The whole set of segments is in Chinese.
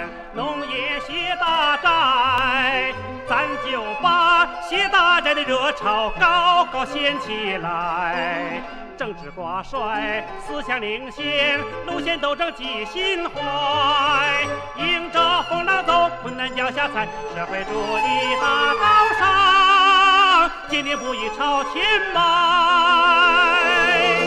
战，农业谢大寨，咱就把谢大寨的热潮高高掀起来。政治挂帅，思想领先，路线斗争记心怀，迎着风浪走，困难脚下踩，社会主义大道上，坚定不移朝前迈。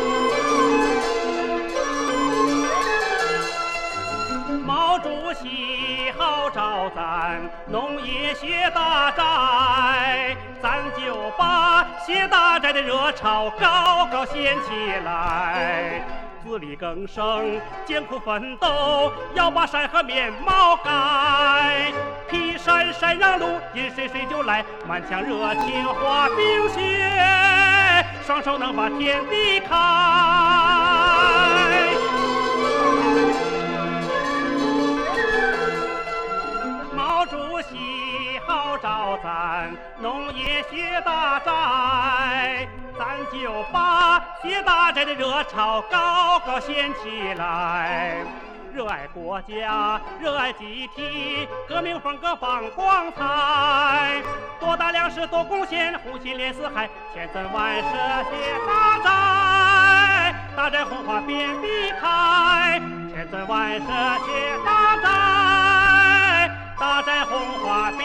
毛主席号召咱，农业谢大寨，咱就把谢大寨的热潮高高掀起来。自力更生，艰苦奋斗，要把山河面貌改。劈山山让路，饮水水就来，满腔热情化冰雪，双手能把天地开。毛主席号召咱，农业谢大寨，咱就把谢大寨的热潮高高掀起来。热爱国家，热爱集体，革命风格放光彩。多大粮食多贡献，红心连四海，千村万舍谢大寨，大寨红花遍地开，千村万舍谢大寨，大寨红花